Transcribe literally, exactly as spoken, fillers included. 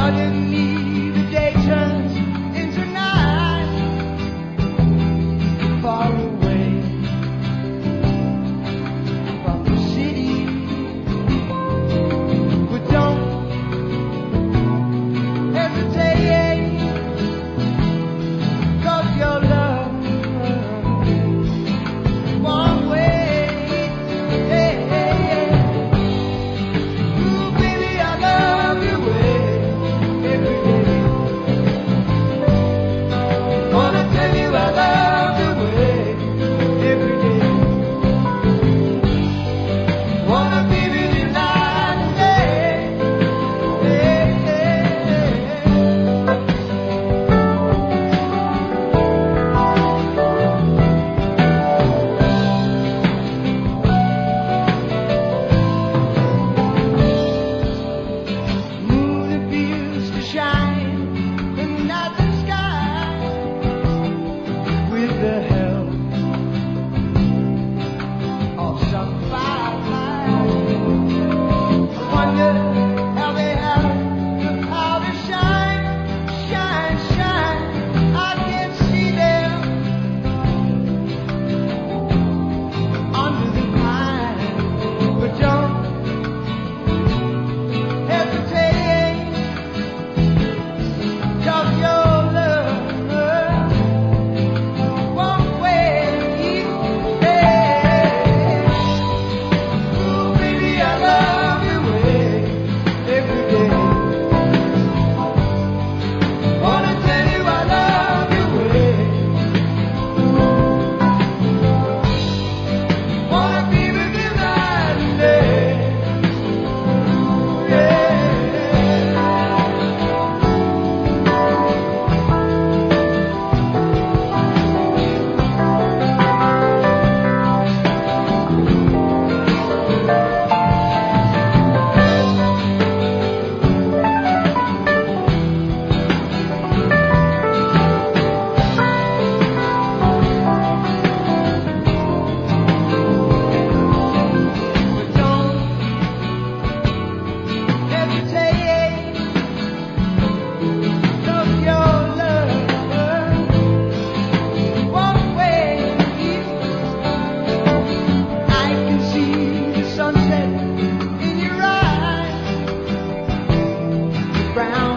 Suddenly the day turns into night, far away from the city. But don't hesitate, 'cause your love won't wait. Hey, hey, hey. Ooh, baby, I love you every day. Wanna tell you I love you every day. Wanna be with you night and day. Hey, hey, hey. Moon appears to shine in the night sky with the help of some firefly. I wonder how they have the power to shine, shine, shine. I can see them under the pine, but don't hesitate, 'cause your love won't wait. Hey, ooh, baby, I love you every day. Wanna tell you I love you. Wanna be with you night and day. Yeah. But don't hesitate, 'cause your love won't wait. I can see the sunset in your eyes, the brown